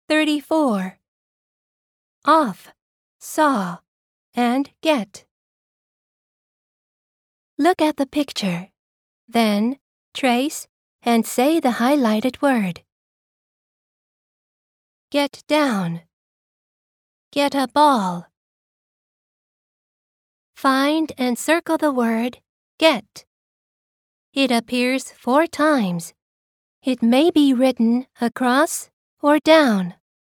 34. Off, saw, and get. Look at the picture. Then, trace and say the highlighted word. Get down. Get a ball. Find and circle the word get. It appears 4 times. It may be written across or down.